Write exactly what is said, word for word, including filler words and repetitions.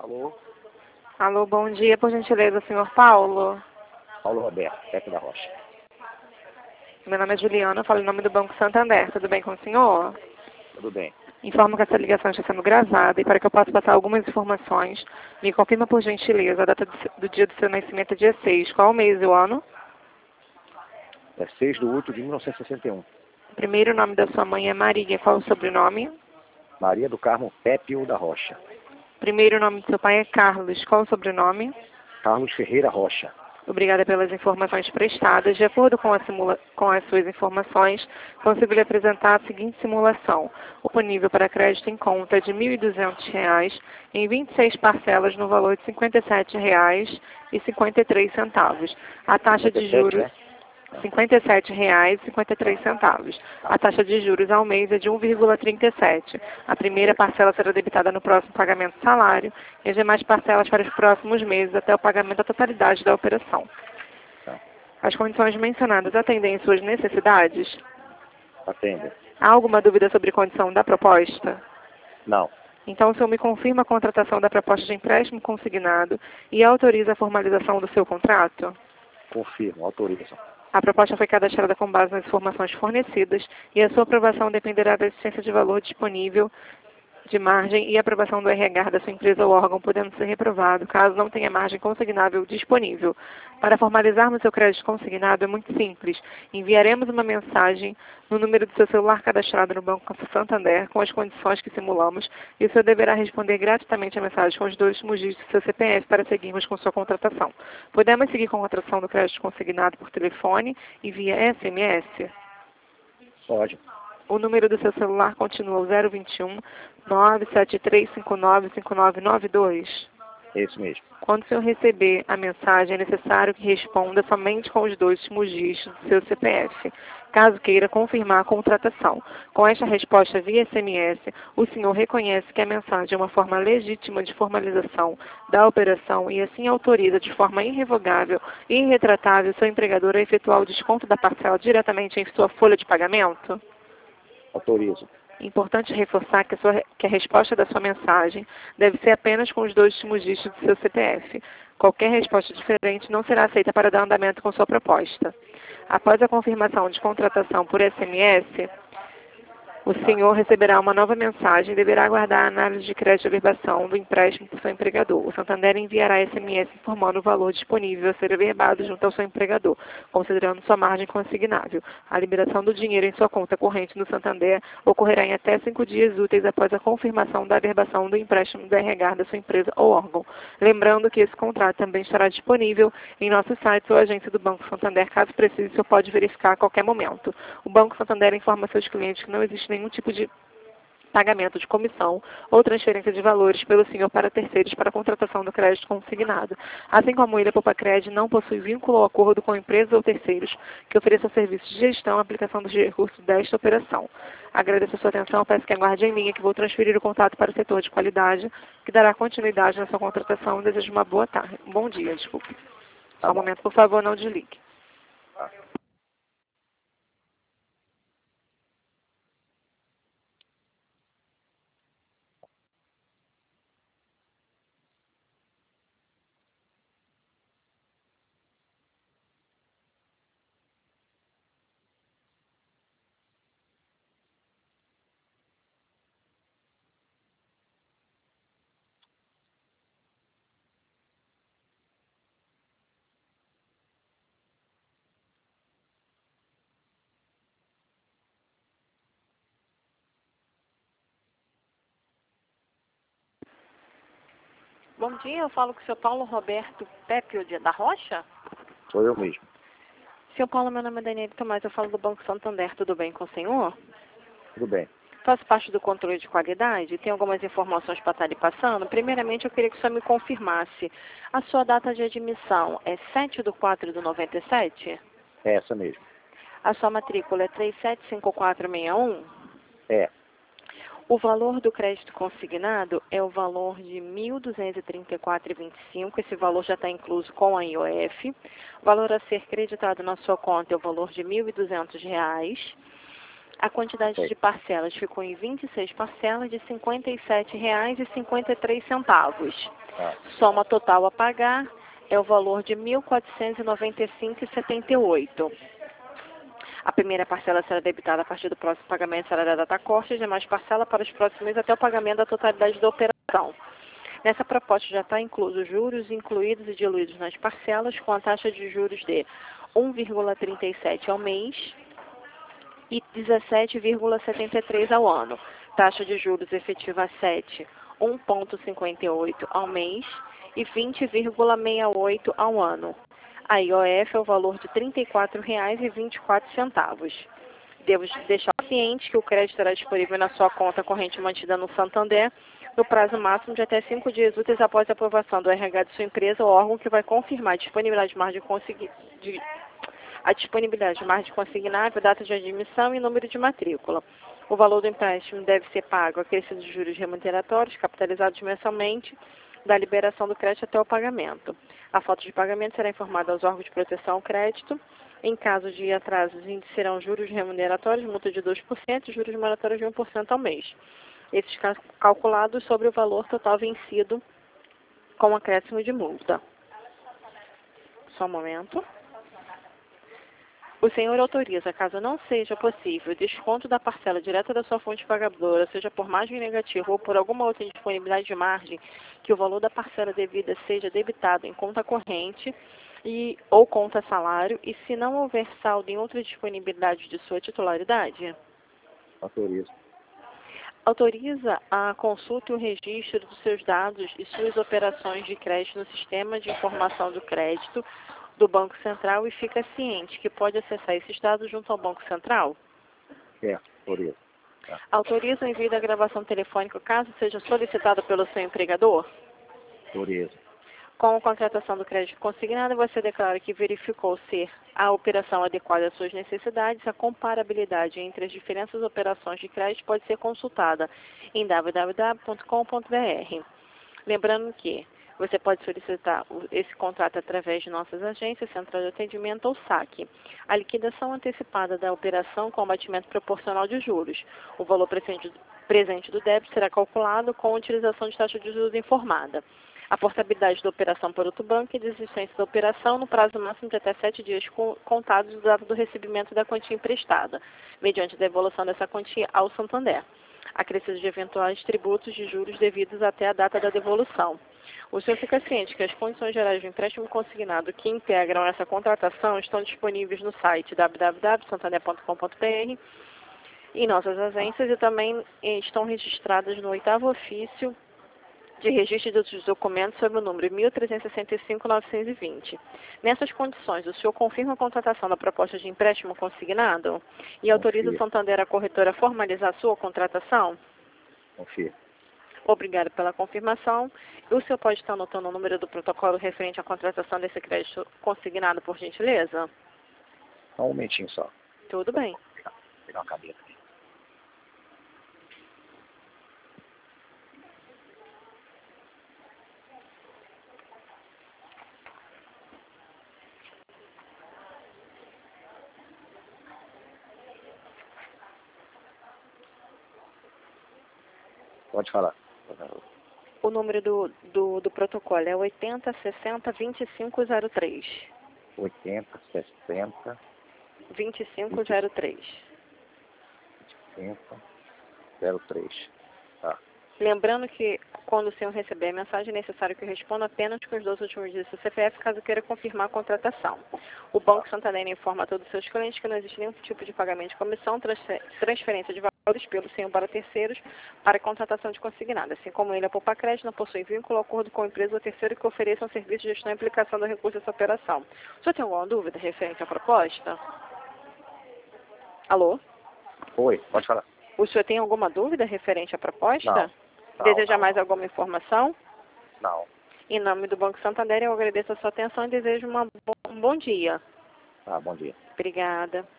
Alô? Alô, bom dia, por gentileza, senhor Paulo. Paulo Roberto, Pepe da Rocha. Meu nome é Juliana, eu falo em nome do Banco Santander. Tudo bem com o senhor? Tudo bem. Informo que essa ligação está sendo gravada e para que eu possa passar algumas informações, me confirma por gentileza a data do, se- do dia do seu nascimento é dia seis. Qual o mês e o ano? É seis de outubro de mil novecentos e sessenta e um. Primeiro, o nome da sua mãe é Maria. Qual o sobrenome? Maria do Carmo Pépio da Rocha. Primeiro, o nome do seu pai é Carlos. Qual o sobrenome? Carlos Ferreira Rocha. Obrigada pelas informações prestadas. De acordo com, a simula- com as suas informações, consigo lhe apresentar a seguinte simulação. O nível para crédito em conta é de mil e duzentos reais em vinte e seis parcelas no valor de cinquenta e sete reais e cinquenta e três centavos. A taxa de cinquenta e sete, juros... né? cinquenta e sete reais e cinquenta e três centavos. A taxa de juros ao mês é de um vírgula trinta e sete. A primeira parcela será debitada no próximo pagamento do salário e as demais parcelas para os próximos meses até o pagamento da totalidade da operação. Tá. As condições mencionadas atendem às suas necessidades? Atende. Há alguma dúvida sobre a condição da proposta? Não. Então, o senhor me confirma a contratação da proposta de empréstimo consignado e autoriza a formalização do seu contrato? Confirmo, autorizo. A proposta foi cadastrada com base nas informações fornecidas e a sua aprovação dependerá da existência de valor disponível de margem e aprovação do R H da sua empresa ou órgão, podendo ser reprovado caso não tenha margem consignável disponível. Para formalizarmos seu crédito consignado é muito simples. Enviaremos uma mensagem no número do seu celular cadastrado no Banco Santander com as condições que simulamos e o senhor deverá responder gratuitamente a mensagem com os dois últimos dígitos do seu C P F para seguirmos com sua contratação. Podemos seguir com a contratação do crédito consignado por telefone e via S M S? Pode. O número do seu celular continua o zero vinte e um, nove sete três cinco nove cinco nove nove dois. É isso mesmo. Quando o senhor receber a mensagem, é necessário que responda somente com os dois últimos dígitos do seu C P F, caso queira confirmar a contratação. Com esta resposta via S M S, o senhor reconhece que a mensagem é uma forma legítima de formalização da operação e assim autoriza de forma irrevogável e irretratável seu empregador a efetuar o desconto da parcela diretamente em sua folha de pagamento? Autorizo. Importante reforçar que a, sua, que a resposta da sua mensagem deve ser apenas com os dois últimos dígitos do seu C P F. Qualquer resposta diferente não será aceita para dar andamento com sua proposta. Após a confirmação de contratação por S M S, o senhor receberá uma nova mensagem e deverá aguardar a análise de crédito de averbação do empréstimo por seu empregador. O Santander enviará S M S informando o valor disponível a ser averbado junto ao seu empregador, considerando sua margem consignável. A liberação do dinheiro em sua conta corrente no Santander ocorrerá em até cinco dias úteis após a confirmação da averbação do empréstimo do R H da sua empresa ou órgão. Lembrando que esse contrato também estará disponível em nosso site ou agência do Banco Santander. Caso precise, o senhor pode verificar a qualquer momento. O Banco Santander informa seus clientes que não existe nenhum tipo de pagamento de comissão ou transferência de valores pelo senhor para terceiros para a contratação do crédito consignado. Assim como o Ilha Poupacred não possui vínculo ou acordo com empresas ou terceiros que ofereçam serviços de gestão e aplicação dos recursos desta operação. Agradeço a sua atenção, peço que aguarde em linha que vou transferir o contato para o setor de qualidade, que dará continuidade na sua contratação. Desejo uma boa tarde. Bom dia, desculpe. Só um momento, por favor, não desligue. Bom dia, eu falo com o senhor Paulo Roberto Pépio da Rocha. Sou eu mesmo. Senhor Paulo, meu nome é Daniela Tomás, eu falo do Banco Santander, tudo bem com o senhor? Tudo bem. Faço parte do controle de qualidade, tem algumas informações para estar lhe passando. Primeiramente, eu queria que o senhor me confirmasse. A sua data de admissão é sete de quatro de noventa e sete? É essa mesmo. A sua matrícula é três sete cinco quatro seis um? É. O valor do crédito consignado é o valor de mil duzentos e trinta e quatro reais e vinte e cinco centavos. Esse valor já está incluso com a I O F. O valor a ser creditado na sua conta é o valor de mil e duzentos reais. A quantidade de parcelas ficou em vinte e seis parcelas de cinquenta e sete reais e cinquenta e três centavos. Ah. Soma total a pagar é o valor de mil quatrocentos e noventa e cinco reais e setenta e oito centavos. A primeira parcela será debitada a partir do próximo pagamento, será da data corte, e as demais parcelas para os próximos meses até o pagamento da totalidade da operação. Nessa proposta já está incluso juros incluídos e diluídos nas parcelas, com a taxa de juros de um vírgula trinta e sete ao mês e dezessete vírgula setenta e três ao ano. Taxa de juros efetiva sete, um vírgula cinquenta e oito ao mês e vinte vírgula sessenta e oito ao ano. A I O F é o valor de trinta e quatro reais e vinte e quatro centavos. Devo deixar ciente que o crédito estará disponível na sua conta corrente mantida no Santander no prazo máximo de até cinco dias úteis após a aprovação do R H de sua empresa ou órgão que vai confirmar a disponibilidade de margem de consegui... de... a disponibilidade de margem consignável, data de admissão e número de matrícula. O valor do empréstimo deve ser pago acrescido de juros remuneratórios, capitalizados mensalmente, da liberação do crédito até o pagamento. A falta de pagamento será informada aos órgãos de proteção ao crédito. Em caso de atrasos, serão juros remuneratórios, multa de dois por cento e juros moratórios de um por cento ao mês. Esses calculados sobre o valor total vencido com acréscimo de multa. Só um momento. O senhor autoriza, caso não seja possível, desconto da parcela direta da sua fonte pagadora, seja por margem negativa ou por alguma outra indisponibilidade de margem, que o valor da parcela devida seja debitado em conta corrente e, ou conta salário, e se não houver saldo em outra disponibilidade de sua titularidade? Autoriza. Autoriza a consulta e o registro dos seus dados e suas operações de crédito no Sistema de Informação do Crédito do Banco Central e fica ciente que pode acessar esses dados junto ao Banco Central? É, autoriza. Tá. Autoriza o envio da gravação telefônica caso seja solicitado pelo seu empregador? Autoriza. Com a contratação do crédito consignado, você declara que verificou ser a operação adequada às suas necessidades. A comparabilidade entre as diferentes operações de crédito pode ser consultada em w w w ponto com ponto b r. Lembrando que você pode solicitar esse contrato através de nossas agências, Central de Atendimento ou saque. A liquidação antecipada da operação com abatimento proporcional de juros. O valor presente do débito será calculado com a utilização de taxa de juros informada. A portabilidade da operação por outro banco e desistência da operação no prazo máximo de até sete dias contados do data do recebimento da quantia emprestada, mediante a devolução dessa quantia ao Santander. Acrescido de eventuais tributos de juros devidos até a data da devolução. O senhor fica ciente que as condições gerais do empréstimo consignado que integram essa contratação estão disponíveis no site w w w ponto santander ponto com ponto b r, em nossas agências, e também estão registradas no oitavo ofício de registro dos documentos sob o número mil trezentos e sessenta e cinco, novecentos e vinte. Nessas condições, o senhor confirma a contratação da proposta de empréstimo consignado e autoriza o Santander a corretora a formalizar a sua contratação? Confio. Obrigada pela confirmação. O senhor pode estar anotando o número do protocolo referente à contratação desse crédito consignado, por gentileza? Só um momentinho só. Tudo bem. Vou pegar, vou pegar uma caneta aqui. Pode falar. O número do, do, do protocolo é oitenta, sessenta, vinte e cinco zero três. oitenta, sessenta, vinte e cinco zero três. sessenta, zero três. Tá. Lembrando que, quando o senhor receber a mensagem, é necessário que responda apenas com os dois últimos dígitos do C P F, caso queira confirmar a contratação. O Banco Santander informa a todos os seus clientes que não existe nenhum tipo de pagamento de comissão, transferência de valores pelo senhor para terceiros para contratação de consignado. Assim como ele, a Poupa Crédito, não possui vínculo ou acordo com a empresa ou terceiro que ofereça um serviço de gestão e aplicação do recurso dessa operação. O senhor tem alguma dúvida referente à proposta? Alô? Oi, pode falar. O senhor tem alguma dúvida referente à proposta? Não. Não, Deseja não, mais não. alguma informação? Não. Em nome do Banco Santander, eu agradeço a sua atenção e desejo uma bo- um bom dia. Tá, bom dia. Obrigada.